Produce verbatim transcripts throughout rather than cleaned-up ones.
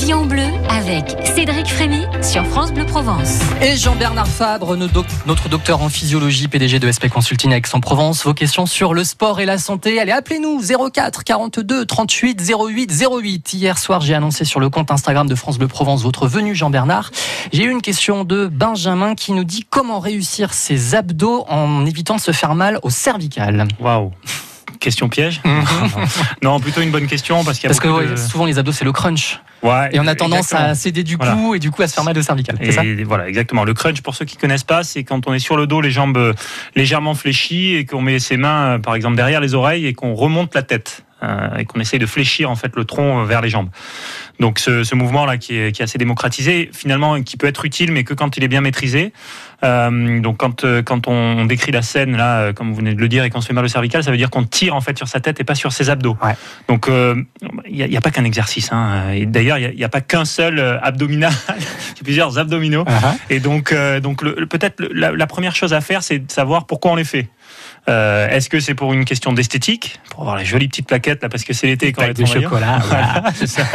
Midi en bleu avec Cédric Frémy sur France Bleu Provence. Et Jean-Bernard Fabre, notre docteur en physiologie, P D G de S P Consulting Aix-en-Provence. Vos questions sur le sport et la santé. Allez, appelez-nous zéro quatre quarante-deux trente-huit zéro huit zéro huit. Hier soir, j'ai annoncé sur le compte Instagram de France Bleu Provence votre venue, Jean-Bernard. J'ai eu une question de Benjamin qui nous dit comment réussir ses abdos en évitant de se faire mal au cervical. Waouh. Question piège. Non, plutôt une bonne question parce qu'il y a parce que ouais, de... souvent les abdos c'est le crunch. Ouais, et on a tendance exactement. à céder du voilà. cou et du coup à se faire mal au cervical. C'est et ça voilà, exactement. Le crunch, pour ceux qui connaissent pas, c'est quand on est sur le dos, les jambes légèrement fléchies et qu'on met ses mains, par exemple, derrière les oreilles et qu'on remonte la tête. Euh, et qu'on essaye de fléchir en fait le tronc vers les jambes. Donc ce, ce mouvement-là qui est, qui est assez démocratisé, finalement, qui peut être utile, mais que quand il est bien maîtrisé. Euh, donc quand, quand on décrit la scène, là, comme vous venez de le dire, et qu'on se fait mal au cervical, ça veut dire qu'on tire en fait sur sa tête et pas sur ses abdos. Ouais. Donc il euh, n'y a, a pas qu'un exercice. Hein. Et d'ailleurs, il n'y a, a pas qu'un seul abdominal, il y a plusieurs abdominaux. Uh-huh. Et donc, euh, donc le, le, peut-être le, la, la première chose à faire, c'est de savoir pourquoi on les fait. Euh, est-ce que c'est pour une question d'esthétique, pour avoir les jolies petites plaquettes là, parce que c'est l'été quand on est de chocolat, voilà. C'est ça.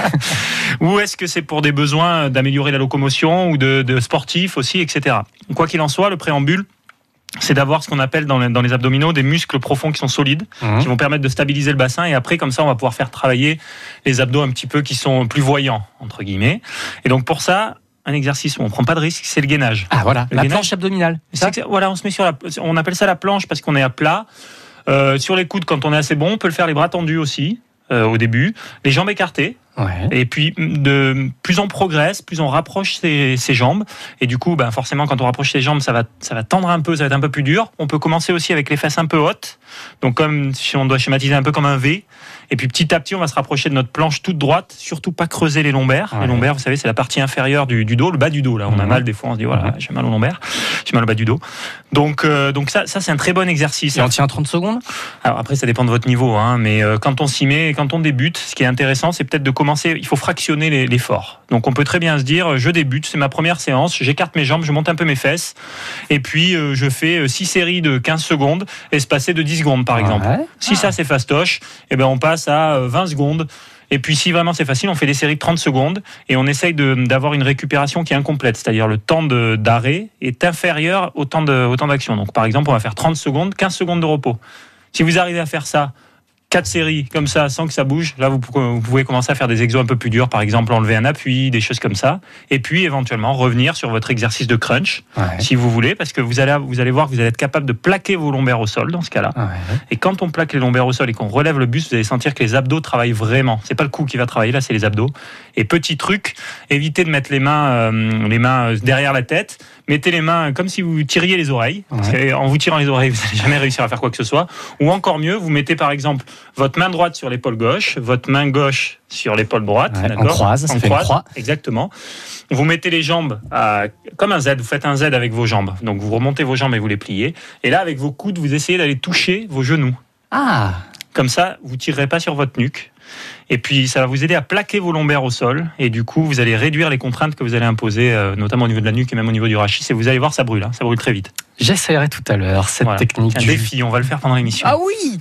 Ou est-ce que c'est pour des besoins d'améliorer la locomotion ou de, de sportifs aussi, et cetera. Quoi qu'il en soit, le préambule, c'est d'avoir ce qu'on appelle dans les, dans les abdominaux des muscles profonds qui sont solides, mmh. qui vont permettre de stabiliser le bassin, et après comme ça on va pouvoir faire travailler les abdos un petit peu qui sont plus voyants entre guillemets. Et donc pour ça, un exercice où on prend pas de risque, c'est le gainage. Ah voilà, le la gainage, planche abdominale. C'est que, voilà, on se met sur la, on appelle ça la planche parce qu'on est à plat. Euh, sur les coudes, quand on est assez bon, on peut le faire les bras tendus aussi euh, au début, les jambes écartées. Ouais. Et puis, de plus on progresse, plus on rapproche ses, ses jambes. Et du coup, ben forcément, quand on rapproche ses jambes, ça va, ça va tendre un peu, ça va être un peu plus dur. On peut commencer aussi avec les fesses un peu hautes. Donc, comme si on doit schématiser un peu comme un V. Et puis, petit à petit, on va se rapprocher de notre planche toute droite. Surtout pas creuser les lombaires. Ouais. Les lombaires, vous savez, c'est la partie inférieure du, du dos, le bas du dos. Là, on mmh. a mal des fois, on se dit voilà, mmh. j'ai mal au lombaire, j'ai mal au bas du dos. Donc, euh, donc ça, ça c'est un très bon exercice. Et on tient trente secondes. Alors après, ça dépend de votre niveau, hein. Mais euh, quand on s'y met, quand on débute, ce qui est intéressant, c'est peut-être de commencer. Il faut fractionner l'effort. Donc on peut très bien se dire, je débute, c'est ma première séance, j'écarte mes jambes, je monte un peu mes fesses, et puis euh, je fais six séries de quinze secondes, espacées de dix secondes par exemple. Ouais. Si ah. ça c'est fastoche, eh ben on passe à vingt secondes. Et puis si vraiment c'est facile, on fait des séries de trente secondes et on essaye de, d'avoir une récupération qui est incomplète, c'est-à-dire le temps de, d'arrêt est inférieur au temps, de, au temps d'action. Donc par exemple, on va faire trente secondes, quinze secondes de repos. Si vous arrivez à faire ça, quatre séries comme ça sans que ça bouge, là vous pouvez commencer à faire des exos un peu plus durs, par exemple enlever un appui, des choses comme ça, et puis éventuellement revenir sur votre exercice de crunch, ouais. si vous voulez, parce que vous allez, vous allez voir que vous allez être capable de plaquer vos lombaires au sol dans ce cas-là. Ouais. Et quand on plaque les lombaires au sol et qu'on relève le buste, vous allez sentir que les abdos travaillent vraiment. C'est pas le cou qui va travailler, là c'est les abdos. Et petit truc, évitez de mettre les mains, euh, les mains derrière la tête. Mettez les mains comme si vous tiriez les oreilles. Ouais. Parce qu'en vous tirant les oreilles, vous n'allez jamais réussir à faire quoi que ce soit. Ou encore mieux, vous mettez par exemple votre main droite sur l'épaule gauche, votre main gauche sur l'épaule droite. Ouais, d'accord. On croise, ça on fait croise, une croix. Exactement. Vous mettez les jambes à, comme un Z, vous faites un Z avec vos jambes. Donc vous remontez vos jambes et vous les pliez. Et là, avec vos coudes, vous essayez d'aller toucher vos genoux. Ah. Comme ça, vous ne tirerez pas sur votre nuque. Et puis, ça va vous aider à plaquer vos lombaires au sol. Et du coup, vous allez réduire les contraintes que vous allez imposer, euh, notamment au niveau de la nuque et même au niveau du rachis. Et vous allez voir, ça brûle. Hein, ça brûle très vite. J'essaierai tout à l'heure cette voilà. technique. Un du... défi, on va le faire pendant l'émission. Ah oui.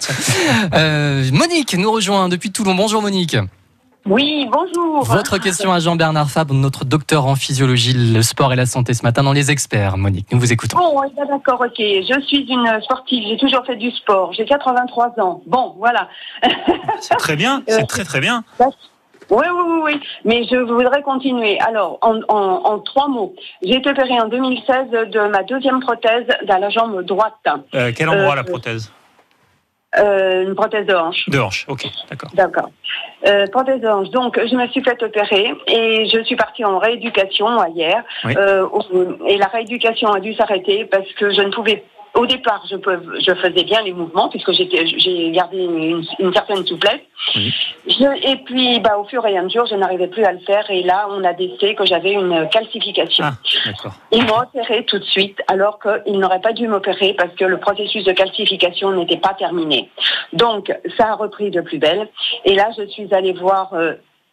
euh, Monique nous rejoint depuis Toulon. Bonjour Monique. Oui, bonjour. Votre question à Jean-Bernard Fabre, notre docteur en physiologie, le sport et la santé ce matin dans Les Experts. Monique, nous vous écoutons. Bon, d'accord, ok. Je suis une sportive, j'ai toujours fait du sport. J'ai quatre-vingt-trois ans. Bon, voilà. C'est très bien, c'est très très bien. Oui, oui, oui, oui, mais je voudrais continuer. Alors, en, en, en trois mots, j'ai été opérée en deux mille seize de ma deuxième prothèse dans la jambe droite. Euh, quel endroit euh, la prothèse ? Euh, une prothèse de hanche. De hanche, ok, d'accord. D'accord. Euh, prothèse de hanche. Donc, je me suis fait opérer et je suis partie en rééducation hier. Oui. Euh, et la rééducation a dû s'arrêter parce que je ne pouvais pas. Au départ, je, peux, je faisais bien les mouvements puisque j'étais, j'ai gardé une, une certaine souplesse. Oui. Je, et puis, bah, au fur et à mesure, je n'arrivais plus à le faire. Et là, on a décelé que j'avais une calcification. Ah, d'accord. Ils m'ont opéré tout de suite, alors qu'ils n'auraient pas dû m'opérer parce que le processus de calcification n'était pas terminé. Donc, ça a repris de plus belle. Et là, je suis allée voir... Euh,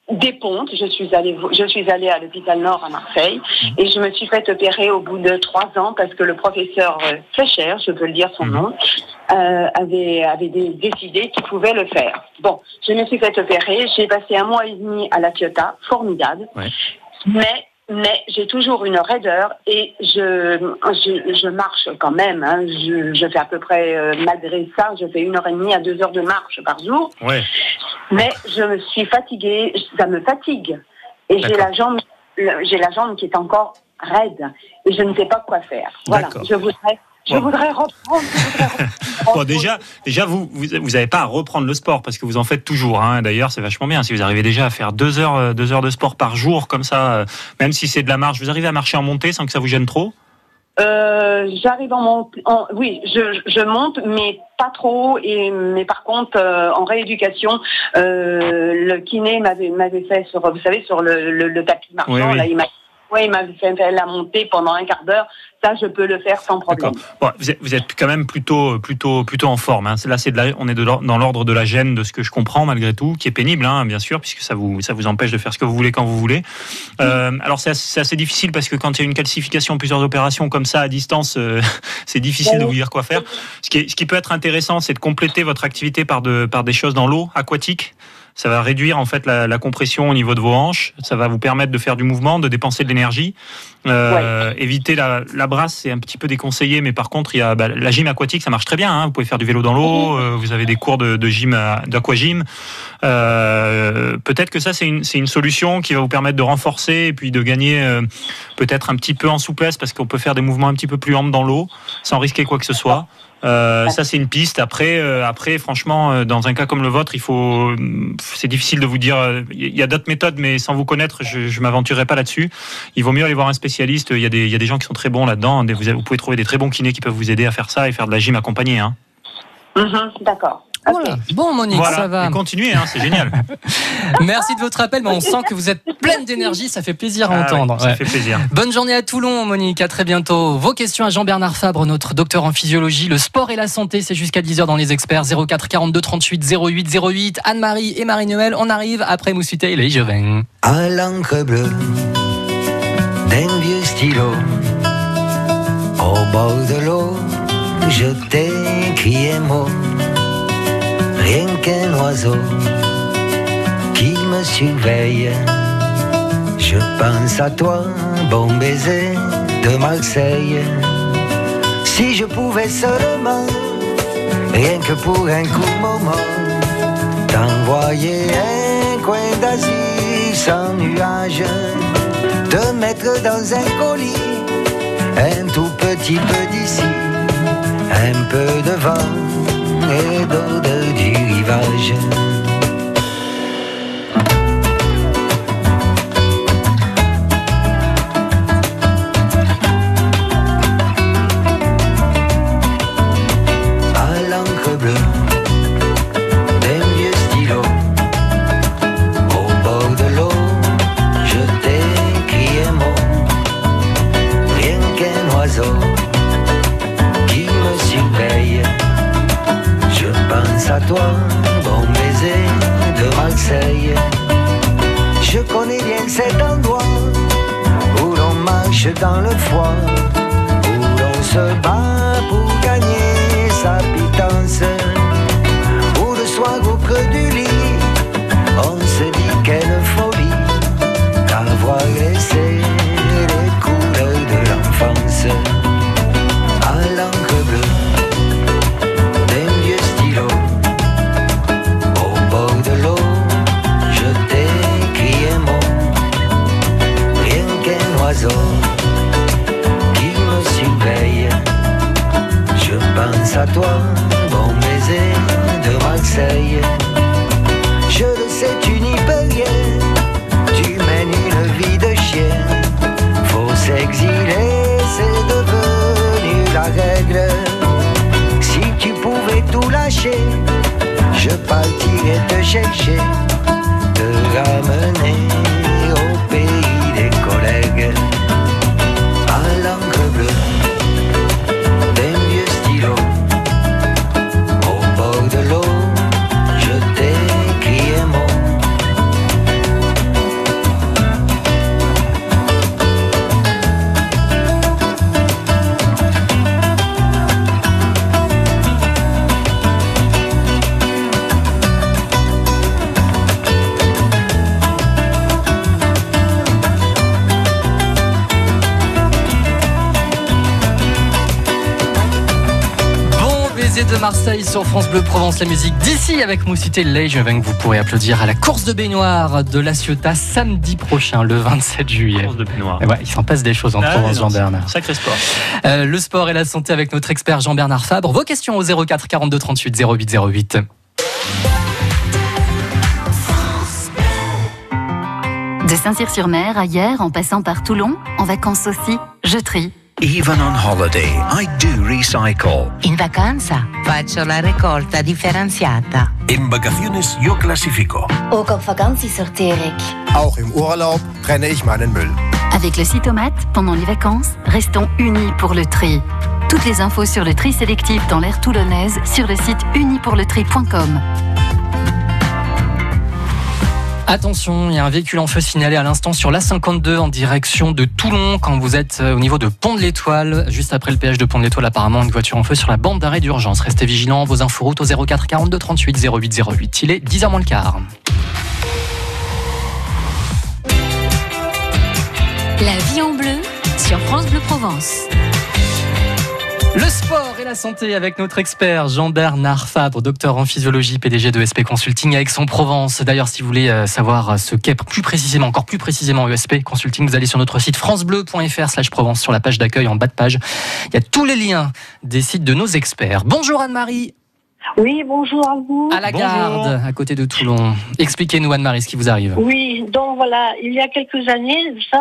des pontes. Je suis allée, je suis allée à l'hôpital Nord à Marseille et je me suis fait opérer au bout de trois ans parce que le professeur Fleischer, je peux le dire son nom, euh, avait avait décidé qu'il pouvait le faire. Bon, je me suis fait opérer. J'ai passé un mois et demi à la Ciotat, formidable, ouais. mais Mais j'ai toujours une raideur et je je, je marche quand même. Hein. Je, je fais à peu près, euh, malgré ça, je fais une heure et demie à deux heures de marche par jour. Ouais. Mais je me suis fatiguée, ça me fatigue. Et D'accord. j'ai la jambe, j'ai la jambe qui est encore raide et je ne sais pas quoi faire. Voilà. D'accord. Je voudrais. Je bon. voudrais reprendre. Je voudrais reprendre. Bon, déjà, déjà vous, vous, vous n'avez pas à reprendre le sport parce que vous en faites toujours. Hein. D'ailleurs, c'est vachement bien. Si vous arrivez déjà à faire deux heures, deux heures de sport par jour, comme ça, même si c'est de la marche, vous arrivez à marcher en montée sans que ça vous gêne trop ? Euh, j'arrive en montée. En, oui, je, je monte, mais pas trop. Et mais par contre, euh, en rééducation, euh, le kiné m'avait m'avait fait sur, vous savez, sur le, le, le tapis marchand. Oui, oui. Là, il m'a Oui, il m'a fait la montée pendant un quart d'heure. Ça, je peux le faire sans problème. Bon, vous, êtes, vous êtes quand même plutôt, plutôt, plutôt en forme. Hein. Là, c'est de la, on est de dans l'ordre de la gêne, de ce que je comprends malgré tout, qui est pénible, hein, bien sûr, puisque ça vous, ça vous empêche de faire ce que vous voulez quand vous voulez. Euh, alors, c'est assez, c'est assez difficile parce que quand il y a une calcification, plusieurs opérations comme ça à distance, euh, c'est difficile oui. de vous dire quoi faire. Ce qui, est, ce qui peut être intéressant, c'est de compléter votre activité par, de, par des choses dans l'eau, aquatique. Ça va réduire en fait la, la compression au niveau de vos hanches. Ça va vous permettre de faire du mouvement, de dépenser de l'énergie. Euh, ouais. Éviter la, la brasse, c'est un petit peu déconseillé, mais par contre, il y a bah, la gym aquatique, ça marche très bien. Hein. Vous pouvez faire du vélo dans l'eau. Euh, vous avez des cours de, de gym, d'aquagym. Euh, peut-être que ça, c'est une, c'est une solution qui va vous permettre de renforcer et puis de gagner euh, peut-être un petit peu en souplesse parce qu'on peut faire des mouvements un petit peu plus amples dans l'eau sans risquer quoi que ce soit. Euh, ça c'est une piste. Après, euh, après, franchement, euh, dans un cas comme le vôtre, il faut, c'est difficile de vous dire. Il euh, y a d'autres méthodes, mais sans vous connaître, je, je m'aventurerai pas là-dessus. Il vaut mieux aller voir un spécialiste. Il y a des, il y a des gens qui sont très bons là-dedans. Vous, vous pouvez trouver des très bons kinés qui peuvent vous aider à faire ça et faire de la gym accompagnée. Hein. Mmh, d'accord. Voilà. Okay. Bon Monique, voilà. ça va. Et continuez, hein, c'est génial. Merci de votre appel, mais on sent que vous êtes pleine d'énergie, ça fait plaisir à ah entendre. Oui, ça ouais. fait plaisir. Bonne journée à Toulon, Monique, à très bientôt. Vos questions à Jean-Bernard Fabre, notre docteur en physiologie. Le sport et la santé, c'est jusqu'à dix heures dans les experts. zéro quatre quarante-deux trente-huit zéro huit zéro huit. Anne-Marie et Marie-Noël, on arrive après Moussouté et les Jovin. À l'encre bleue d'un vieux stylo, au bord de l'eau, je t'écris un mot. Rien qu'un oiseau qui me surveille. Je pense à toi, bon baiser de Marseille. Si je pouvais seulement, rien que pour un court moment, t'envoyer un coin d'Asie sans nuage, te mettre dans un colis, un tout petit peu d'ici, un peu de vent et d'odeur du rivage. À l'encre bleue d'un vieux stylo, au bord de l'eau, je t'écris un mot. Rien qu'un oiseau qui me surveille. Je pense à toi, bon baiser de Marseille. Je connais bien cet endroit où l'on marche dans le froid, où l'on se bat pour gagner sa pitance, où le soir au creux du lit, on se dit quelle folie d'avoir laissé les couleurs de l'enfance. À l'encre bleue qui me surveille. Je pense à toi, bon baiser de Marseille. Je le sais, tu n'y peux rien, tu mènes une vie de chien. Faut s'exiler, c'est devenu la règle. Si tu pouvais tout lâcher, je partirais te chercher, te ramener au pays des collègues. À l'encre bleue d'un vieux stylo, au bord de l'eau, je t'écris un mot. musée de Marseille sur France Bleu Provence, la musique d'ici avec Moussité Lage. Vous pourrez applaudir à la course de baignoire de La Ciotat samedi prochain, le vingt-sept juillet. Course de baignoire. Ouais, il s'en passe des choses en ah, Provence, non, Jean-Bernard. Sacré sport. Euh, le sport et la santé avec notre expert Jean-Bernard Fabre. Vos questions au zéro quatre quarante-deux trente-huit zéro huit zéro huit. De Saint-Cyr-sur-Mer à hier, en passant par Toulon, en vacances aussi, je trie. Even on holiday, I do recycle. In vacanza faccio la raccolta differenziata. In vacaciones yo clasifico. Ook op vakantie sorteer ik. Auch im Urlaub trenne ich meinen Müll. Avec le Citomate, pendant les vacances, restons unis pour le tri. Toutes les infos sur le tri sélectif dans l'aire toulonnaise sur le site unis pour le tri point com. Attention, il y a un véhicule en feu signalé à l'instant sur l'A cinquante-deux en direction de Toulon quand vous êtes au niveau de Pont de l'Étoile. Juste après le péage de Pont de l'Étoile, apparemment, une voiture en feu sur la bande d'arrêt d'urgence. Restez vigilants, vos infos routes au zéro quatre quarante-deux trente-huit zéro huit zéro huit. Il est dix heures moins le quart. La vie en bleu sur France Bleu Provence. Le sport et la santé avec notre expert Jean-Bernard Fabre, docteur en physiologie, P D G de E S P Consulting à Aix-en-Provence. D'ailleurs, si vous voulez savoir ce qu'est plus précisément, encore plus précisément E S P Consulting, vous allez sur notre site francebleu point fr slash Provence sur la page d'accueil en bas de page. Il y a tous les liens des sites de nos experts. Bonjour Anne-Marie. Oui, bonjour à vous. À la Garde, à côté de Toulon. Expliquez-nous Anne-Marie ce qui vous arrive. Oui, donc voilà, il y a quelques années, ça,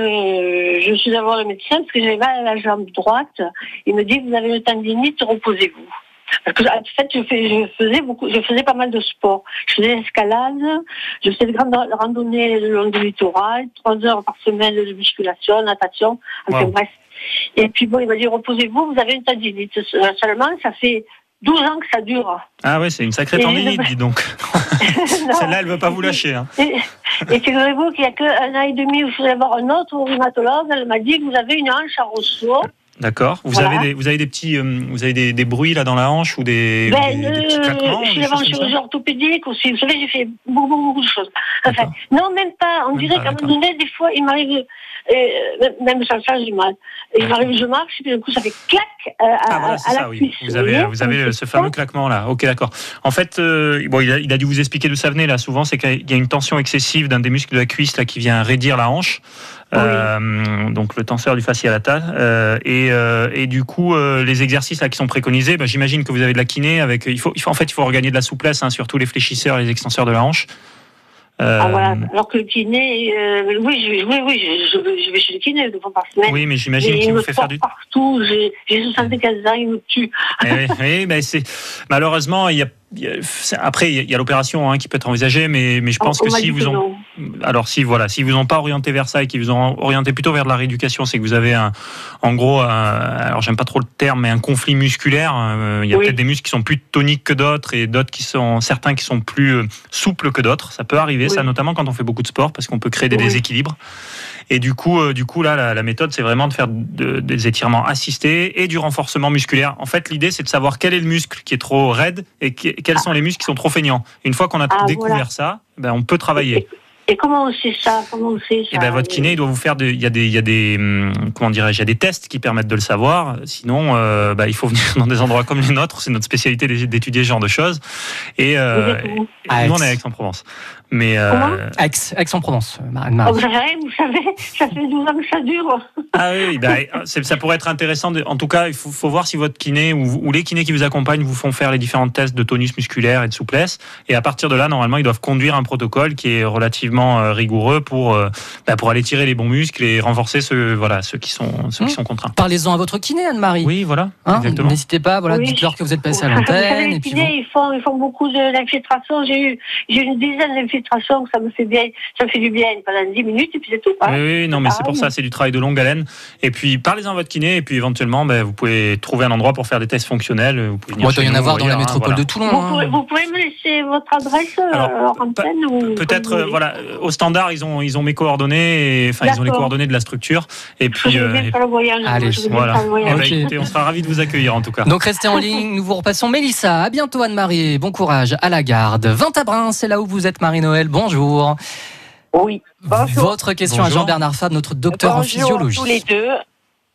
euh, je suis allée voir le médecin parce que j'avais mal à la jambe droite. Il me dit, vous avez une tendinite, reposez-vous. Parce que en fait, je, fais, je faisais beaucoup, je faisais pas mal de sport. Je faisais l'escalade, je faisais de grandes randonnées le long du littoral, trois heures par semaine de musculation, natation, enfin wow. Bref. Et puis bon, il m'a dit, reposez-vous, vous avez une tendinite. Seulement, ça fait douze ans que ça dure. Ah ouais, c'est une sacrée tendinite, dis donc. Celle-là, elle ne veut pas vous lâcher. Hein. Et, et figurez-vous qu'il n'y a qu'un an et demi où je voulais voir un autre rhumatologue, elle m'a dit que vous avez une hanche à ressaut. D'accord. Vous, voilà. avez des, vous avez des petits, euh, vous avez des, des bruits là dans la hanche ou des, ben, des, des petits claquements? Je suis devant une chirurgie orthopédique aussi. Vous savez, j'ai fait beaucoup, beaucoup, beaucoup de choses. Enfin, non, même pas. On même dirait pas, qu'à un moment donné, des fois, il m'arrive, euh, même sans ça, j'ai mal. Il m'arrive, je marche, et puis d'un coup, ça fait clac euh, à, ah, voilà, c'est à ça, la oui. cuisse. Vous avez, vous avez ce fameux claquement là. Ok, d'accord. En fait, euh, bon, il a, il a dû vous expliquer d'où ça venait là. Souvent, c'est qu'il y a une tension excessive d'un des muscles de la cuisse là qui vient raidir la hanche. Oui. Euh, donc le tenseur du fascia lata euh, et, euh, et du coup euh, les exercices là qui sont préconisés, bah, j'imagine que vous avez de la kiné avec il faut, il faut en fait il faut regagner de la souplesse hein, surtout les fléchisseurs et les extenseurs de la hanche. Euh... Ah voilà. Alors que le kiné, euh, oui, je, oui, oui, je, je, je vais chez le kiné deux fois par semaine. Oui, mais j'imagine qu'il vous fait faire du partout. J'ai, j'ai soixante-quinze ans, il me tue. Eh oui, oui, mais c'est malheureusement il y a après, il y a l'opération hein, qui peut être envisagée, mais, mais je pense oh, que si vous ont, alors si voilà, si vous n'ont pas orienté vers ça et qu'ils vous ont orienté plutôt vers de la rééducation, c'est que vous avez un, en gros, un, alors j'aime pas trop le terme, mais un conflit musculaire. Euh, il y a oui. peut-être des muscles qui sont plus toniques que d'autres et d'autres qui sont, certains qui sont plus euh, souples que d'autres. Ça peut arriver, oui. ça notamment quand on fait beaucoup de sport, parce qu'on peut créer des oui. déséquilibres. Et du coup, euh, du coup là, la, la méthode, c'est vraiment de faire de, des étirements assistés et du renforcement musculaire. En fait, l'idée, c'est de savoir quel est le muscle qui est trop raide et qui, quels sont les muscles qui sont trop feignants. Une fois qu'on a ah, découvert voilà. ça, ben, on peut travailler. Et, et comment on sait ça Comment on sait ça et ben, votre kiné, il doit vous faire. De, il y a des, il y a des, comment dirais-je, il y a des tests qui permettent de le savoir. Sinon, euh, ben, il faut venir dans des endroits comme les nôtres. C'est notre spécialité d'étudier ce genre de choses. Et, euh, et nous, on est à Aix-en-Provence. Mais euh... Aix, Aix-en-Provence, Marine. Oh, vous savez, vous savez, ça fait douze ans que ça dure. Ah oui, bah, ça pourrait être intéressant. De, en tout cas, il faut, faut voir si votre kiné ou, ou les kinés qui vous accompagnent vous font faire les différents tests de tonus musculaire et de souplesse. Et à partir de là, normalement, ils doivent conduire un protocole qui est relativement euh, rigoureux pour, euh, bah, pour aller tirer les bons muscles et renforcer ceux, voilà, ceux, qui, sont, ceux mmh. qui sont contraints. Parlez-en à votre kiné, Anne-Marie. Oui, voilà. Hein, exactement. N'hésitez pas, voilà, oui. dites-leur que vous êtes passé à l'antenne. Vous savez, les et puis kinés, vous... ils, font, ils font beaucoup d'infiltration. J'ai eu, j'ai eu une dizaine d'infiltrations, ça me fait bien, ça me fait du bien pendant dix minutes et puis c'est tout. Hein. Oui, oui, non, mais c'est pour ça, c'est du travail de longue haleine. Et puis parlez-en à votre kiné et puis éventuellement, ben, vous pouvez trouver un endroit pour faire des tests fonctionnels. Vous pouvez venir il doit y en avoir dans la métropole voilà. de Toulon. Vous pouvez, vous pouvez me laisser votre adresse alors, antenne ou peut-être, euh, voilà, au standard, ils ont, ils ont mes coordonnées, et, enfin, ils ont les coordonnées de la structure. Et puis, je veux bien faire le voyage. Allez, je veux voilà. bien faire le voyage. Eh ben, écoutez, on sera ravis de vous accueillir en tout cas. Donc restez en ligne, nous vous repassons Mélissa. À bientôt Anne-Marie, bon courage à la Garde. vingt à Brun, c'est là où vous êtes Marie-Noël, bonjour. Oui, bonjour. Votre question bonjour. À Jean-Bernard Fabre, notre docteur bonjour en physiologie. Bonjour tous les deux.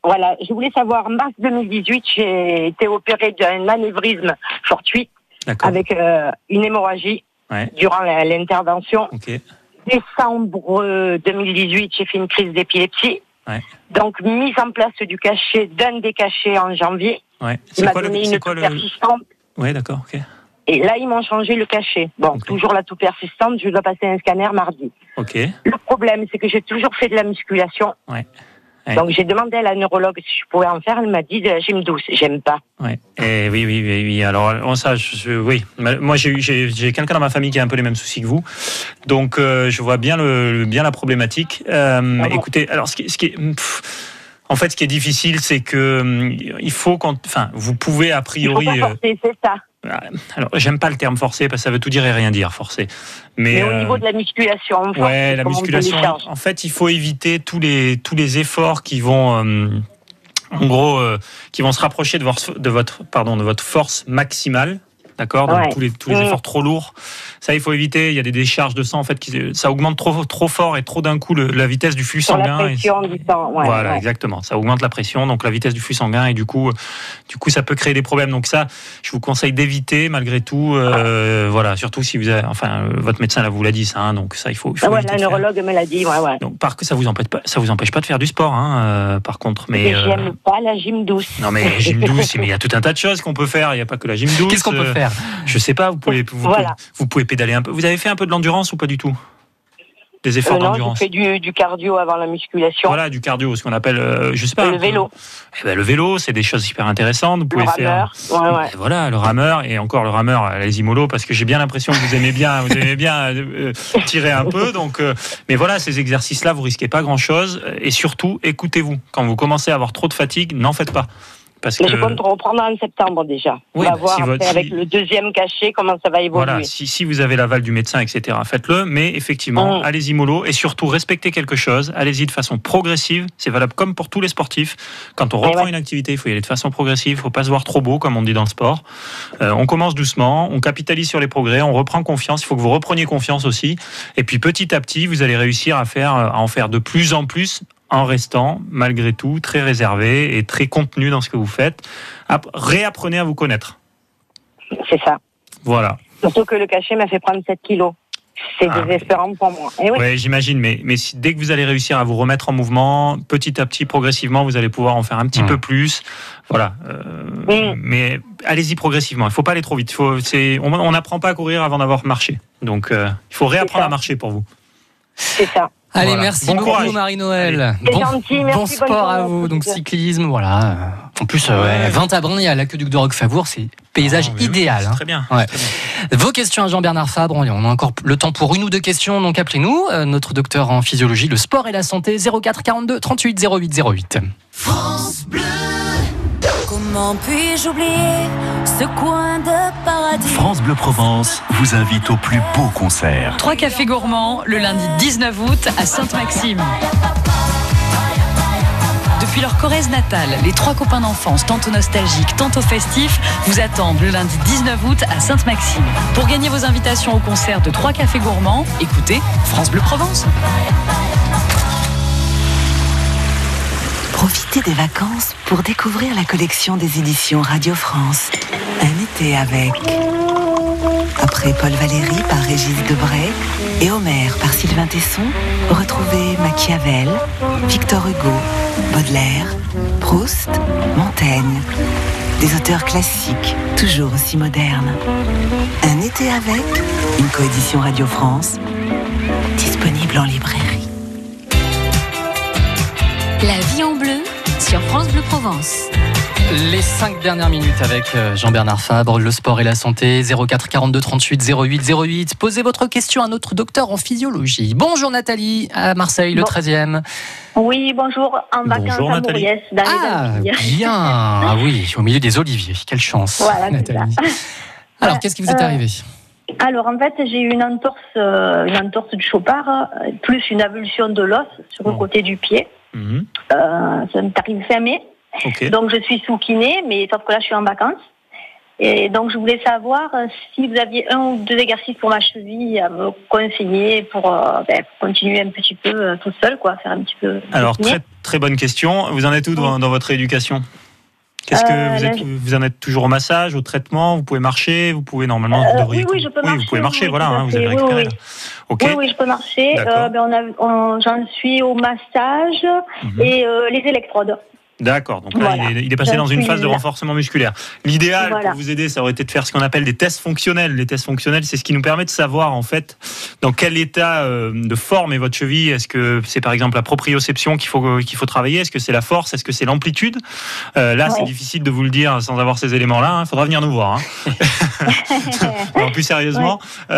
Voilà, je voulais savoir, mars deux mille dix-huit, j'ai été opérée d'un anévrisme fortuit D'accord. avec euh, une hémorragie ouais. durant la, l'intervention. Okay. Décembre deux mille dix-huit, j'ai fait une crise d'épilepsie. Ouais. Donc, mise en place du cachet, d'un des cachets en janvier. Ouais. Il m'a donné une toux persistante. Oui, d'accord, ok. Et là, ils m'ont changé le cachet. Bon, okay. Toujours la toux persistante, je dois passer un scanner mardi. Ok. Le problème, c'est que j'ai toujours fait de la musculation. Ouais. Ouais. Donc, j'ai demandé à la neurologue si je pouvais en faire. Elle m'a dit de la gym douce. J'aime pas. Ouais. Et oui, oui, oui, oui. Alors, on, ça, je, je, oui. Moi, j'ai eu, j'ai, j'ai quelqu'un dans ma famille qui a un peu les mêmes soucis que vous. Donc, euh, je vois bien le, bien la problématique. Euh, ah bon. Écoutez, alors, ce qui, ce qui est, pff, en fait, ce qui est difficile, c'est que il faut qu'on, enfin, vous pouvez a priori. Il faut pas forcer, c'est ça. Alors, j'aime pas le terme forcé parce que ça veut tout dire et rien dire, forcé. Mais, Mais au euh, niveau de la musculation, on force, ouais, la musculation. En fait, il faut éviter tous les tous les efforts qui vont, euh, en gros, euh, qui vont se rapprocher de votre de votre pardon de votre force maximale. D'accord, donc ouais. tous les tous les mmh. efforts trop lourds, ça il faut éviter. Il y a des décharges de sang en fait, qui, ça augmente trop trop fort et trop d'un coup le, la vitesse du flux Sur sanguin. La pression et, du sang. Ouais, voilà, ouais. exactement. Ça augmente la pression, donc la vitesse du flux sanguin et du coup, du coup, ça peut créer des problèmes. Donc ça, je vous conseille d'éviter malgré tout. Euh, voilà, surtout si vous avez, enfin, euh, votre médecin là vous l'a dit ça, hein, donc ça il faut. Il faut ouais, la neurologue me l'a dit. Ouais, ouais. Donc par que ça vous empêche pas, ça vous empêche pas de faire du sport, hein, euh, par contre. Mais, mais j'aime euh... pas la gym douce. Non mais gym douce, mais il y a tout un tas de choses qu'on peut faire. Il n'y a pas que la gym douce. Qu'est-ce qu'on peut faire? Je sais pas. Vous pouvez, vous, voilà. pouvez, vous pouvez pédaler un peu. Vous avez fait un peu de l'endurance ou pas du tout? Des efforts euh, non, d'endurance. Je fais du, du cardio avant la musculation. Voilà, du cardio, ce qu'on appelle, euh, je sais pas. Le vélo. Eh ben, le vélo, c'est des choses hyper intéressantes. Vous pouvez le faire. rameur. Ouais, ouais. Et voilà, le rameur et encore le rameur, allez-y mollo, parce que j'ai bien l'impression que vous aimez bien, vous aimez bien euh, tirer un peu. Donc, euh, mais voilà, ces exercices-là, vous risquez pas grand-chose. Et surtout, écoutez-vous. Quand vous commencez à avoir trop de fatigue, n'en faites pas. Parce mais que... je compte reprendre en septembre déjà. Oui, on va bah, voir si après votre... avec le deuxième cachet comment ça va évoluer. Voilà, si, si vous avez l'aval du médecin, et cetera, faites-le. Mais effectivement, mmh. allez-y mollo et surtout respectez quelque chose. Allez-y de façon progressive. C'est valable comme pour tous les sportifs. Quand on reprend ouais. une activité, il faut y aller de façon progressive. Il ne faut pas se voir trop beau, comme on dit dans le sport. Euh, on commence doucement, on capitalise sur les progrès, on reprend confiance. Il faut que vous repreniez confiance aussi. Et puis petit à petit, vous allez réussir à faire, à en faire de plus en plus, en restant, malgré tout, très réservé et très contenu dans ce que vous faites. Réapprenez à vous connaître. C'est ça. Voilà. Surtout que le cachet m'a fait prendre sept kilos. C'est ah, désespérant mais... pour moi. Et oui. Ouais, j'imagine, mais, mais si, dès que vous allez réussir à vous remettre en mouvement, petit à petit, progressivement, vous allez pouvoir en faire un petit mmh. peu plus. Voilà. Euh, mmh. Mais allez-y progressivement. Il ne faut pas aller trop vite. Il faut, c'est, on n'apprend pas à courir avant d'avoir marché. Donc, euh, il faut réapprendre à marcher pour vous. C'est ça. Allez, voilà. merci bon beaucoup courage. Marie-Noël. Bon, gentil, merci, bon sport à vous. Donc cyclisme, voilà. En plus, ouais. euh, vingt à Brin, il y a l'aqueduc de Roquefavour, c'est paysage oh, idéal. Oui, hein. Très bien. Ouais. Très bien. Vos questions à Jean-Bernard Fabre, on a encore le temps pour une ou deux questions, donc appelez-nous. Euh, notre docteur en physiologie, le sport et la santé, zéro quatre quarante-deux trente-huit zéro huit zéro huit. France Bleu. Comment puis-je oublier ce coin de paradis? France Bleu Provence vous invite au plus beau concert. Trois cafés gourmands le lundi dix-neuf août à Sainte-Maxime. Depuis leur Corrèze natale, les trois copains d'enfance, tantôt nostalgiques, tantôt festifs, vous attendent le lundi dix-neuf août à Sainte-Maxime. Pour gagner vos invitations au concert de Trois cafés gourmands, écoutez France Bleu Provence. Profitez des vacances pour découvrir la collection des éditions Radio France. Un été avec... Après Paul Valéry par Régis Debray et Homère par Sylvain Tesson, retrouvez Machiavel, Victor Hugo, Baudelaire, Proust, Montaigne. Des auteurs classiques, toujours aussi modernes. Un été avec, une coédition Radio France, disponible en librairie. La vie en bleu sur France Bleu Provence. Les cinq dernières minutes avec Jean-Bernard Fabre, le sport et la santé, zéro quatre quarante-deux trente-huit zéro huit zéro huit. Posez votre question à notre docteur en physiologie. Bonjour Nathalie, à Marseille, le treizième. Oui, bonjour, en vacances à Mauriès, dans ah, les Alpilles. Bien, ah oui, au milieu des oliviers, quelle chance. Voilà, Nathalie. Alors, qu'est-ce qui vous est euh, arrivé? Alors, en fait, j'ai eu une entorse, euh, une entorse du chopard, plus une avulsion de l'os sur le oh. côté du pied. Mmh. Euh, ça m'est arrivé fin mai. Okay. Donc, je suis sous kiné, mais sauf que là, je suis en vacances. Et donc, je voulais savoir si vous aviez un ou deux exercices pour ma cheville à me conseiller pour, euh, ben, pour continuer un petit peu euh, tout seul, quoi, faire un petit peu. Alors, très, très très bonne question. Vous en êtes où dans, dans votre rééducation ? Qu'est-ce que Euh, vous, là, êtes, je- vous en êtes toujours au massage, au traitement? Vous pouvez marcher, vous pouvez normalement. Euh, vous devriez... oui, oui, je peux oui, marcher. vous pouvez marcher, oui, voilà, tout à hein, vous fait. avez Oui, récupéré. oui, là. oui. Ok. Oui, oui, je peux marcher. D'accord. Euh, ben, on a, on- j'en suis au massage Mhm. et euh, les électrodes. D'accord, donc là Voilà. il, est, il est passé Je dans une suis phase de là. renforcement musculaire. L'idéal Voilà. pour vous aider, ça aurait été de faire ce qu'on appelle des tests fonctionnels. Les tests fonctionnels, c'est ce qui nous permet de savoir en fait dans quel état euh, de forme est votre cheville. Est-ce que c'est par exemple la proprioception qu'il faut, qu'il faut travailler? Est-ce que c'est la force? Est-ce que c'est l'amplitude? euh, Là, Ouais. c'est difficile de vous le dire sans avoir ces éléments-là. Il faudra venir nous voir. Hein. Non, plus sérieusement,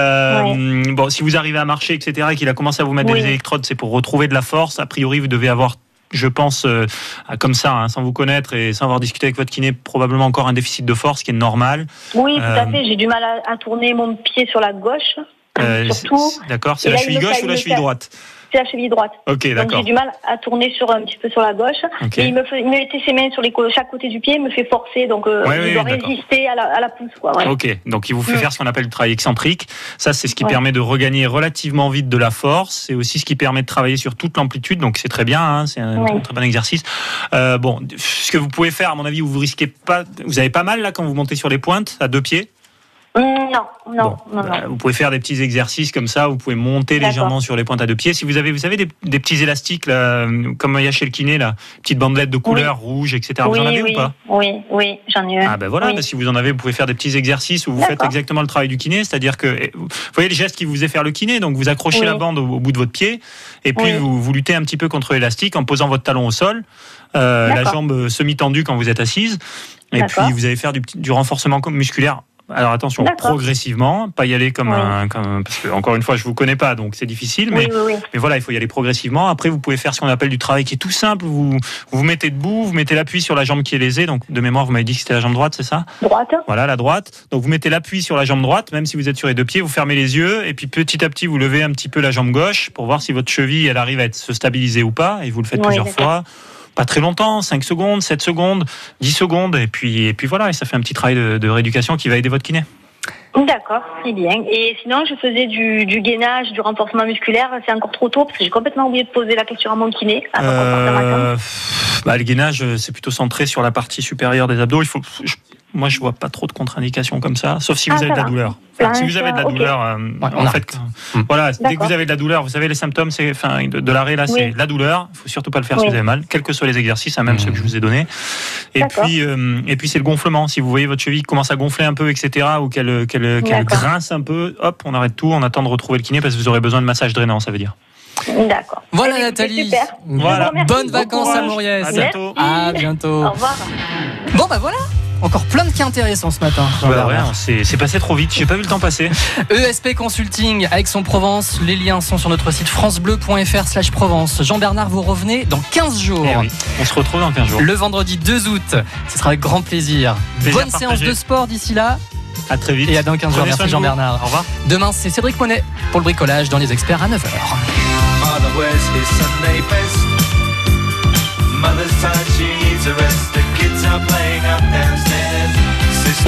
euh, bon, si vous arrivez à marcher, et cetera, et qu'il a commencé à vous mettre Oui. des électrodes, c'est pour retrouver de la force. A priori, vous devez avoir, je pense, euh, comme ça, hein, sans vous connaître et sans avoir discuté avec votre kiné, probablement encore un déficit de force qui est normal. Oui, tout Euh, à fait. J'ai du mal à, à tourner mon pied sur la gauche, Euh, surtout. c'est- D'accord, c'est Et la là, il cheville me gauche fait- ou la il me cheville fait- droite? C'est la cheville droite. Ok, Donc d'accord. j'ai du mal à tourner sur un petit peu sur la gauche. Ok. Et il me, fait, il me mettait ses mains sur les, co- chaque côté du pied, il me fait forcer, donc euh, Ouais, il ouais, doit d'accord. résister à la, à la pousse, quoi. Ouais. Ok, donc il vous fait Mm. faire ce qu'on appelle le travail excentrique. Ça, c'est ce qui Ouais. permet de regagner relativement vite de la force. C'est aussi ce qui permet de travailler sur toute l'amplitude. Donc c'est très bien, hein, c'est un Ouais. très bon exercice. Euh, bon, ce que vous pouvez faire, à mon avis, vous risquez pas. Vous avez pas mal là quand vous montez sur les pointes à deux pieds. Mm, non, non, Bon, non, bah, non. vous pouvez faire des petits exercices comme ça. Vous pouvez monter D'accord. légèrement sur les pointes à deux pieds. Si vous avez, vous savez, des, des petits élastiques là, comme il y a chez le kiné là, petites bandelettes de couleur rouge, et cetera. Oui, vous en avez oui, ou pas? oui, oui, j'en ai un. Ah ben voilà, Oui. ben si vous en avez, vous pouvez faire des petits exercices où vous faites D'accord. exactement le travail du kiné, c'est-à-dire que eh, vous voyez les gestes qui vous faisaient faire le kiné, donc vous accrochez Oui. la bande au, au bout de votre pied et puis Oui. vous, vous luttez un petit peu contre l'élastique en posant votre talon au sol, euh, la D'accord. jambe semi-tendue quand vous êtes assise, et D'accord. puis vous allez faire du, petit- du renforcement musculaire. Alors attention, D'accord. progressivement, pas y aller comme Oui. un, comme, parce que encore une fois, je vous connais pas, donc c'est difficile, mais, Oui, oui, oui. mais voilà, il faut y aller progressivement. Après, vous pouvez faire ce qu'on appelle du travail qui est tout simple. Vous vous, vous mettez debout, vous mettez l'appui sur la jambe qui est lésée. Donc de mémoire, vous m'avez dit que c'était la jambe droite, c'est ça? Droite. Voilà, la droite. Donc vous mettez l'appui sur la jambe droite, même si vous êtes sur les deux pieds, vous fermez les yeux et puis petit à petit vous levez un petit peu la jambe gauche pour voir si votre cheville elle arrive à être, se stabiliser ou pas. Et vous le faites Oui, plusieurs d'accord. fois. Pas très longtemps, cinq secondes, sept secondes, dix secondes, et puis, et puis voilà, et ça fait un petit travail de, de rééducation qui va aider votre kiné. D'accord, c'est bien. Et sinon, je faisais du, du gainage, du renforcement musculaire. C'est encore trop tôt parce que j'ai complètement oublié de poser la question à mon kiné. avant qu'on parte à ma Euh, camp. pff, bah, le gainage, c'est plutôt centré sur la partie supérieure des abdos. Il faut, je- moi, je vois pas trop de contre-indications comme ça, sauf si vous Ah, avez ça de la va. douleur. Enfin, Planche, si vous avez de la ok. douleur, euh, on en fait, arrête. voilà, dès que D'accord. vous avez de la douleur, vous savez les symptômes, c'est, enfin, de, de l'arrêt là, c'est Oui. la douleur. Il faut surtout pas le faire si Oui. vous avez mal, quels que soient les exercices, hein, même Mmh. ceux que je vous ai donnés. Et D'accord. puis, euh, et puis c'est le gonflement. Si vous voyez votre cheville commence à gonfler un peu, et cetera, ou qu'elle, qu'elle, qu'elle D'accord. grince un peu, hop, on arrête tout, on attend de retrouver le kiné parce que vous aurez besoin de massage drainant, ça veut dire. D'accord. Voilà Eh bien, Nathalie. Super. Je Voilà. vous remercie. Bonnes Bon vacances à courage. Mauriès. À bientôt. À bientôt. Au revoir. Bon bah voilà. Encore plein de cas intéressants ce matin. Bah ouais, c'est, c'est passé trop vite, j'ai pas vu le temps passer. E S P Consulting, Aix-en-Provence. Les liens sont sur notre site francebleu.fr slash Provence. Jean-Bernard, vous revenez dans quinze jours. Eh oui, on se retrouve dans quinze jours. Le vendredi deux août. Ce sera avec grand plaisir. Plaisir Bonne partagé. séance de sport d'ici là. À très vite. Et à dans quinze jours. Prenez soin Merci de vous. Jean-Bernard. Au revoir. Demain, c'est Cédric Monet pour le bricolage dans Les Experts à neuf heures. Father wears his Sunday best. Mother's tired, she needs a rest. The kids are playing up downstairs.